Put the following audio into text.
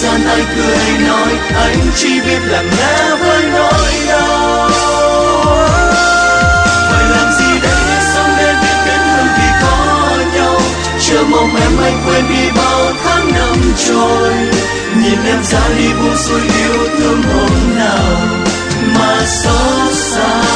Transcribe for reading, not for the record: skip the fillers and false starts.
gian ai cười nói, anh chỉ biết lặng nghe với nỗi đau. Phải làm gì đây để sống để biết đến hương vị có nhau, chờ mong em anh quên đi bao tháng năm trôi. Nhìn em ra đi buông xuôi yêu thương hôm nào mà xót xa.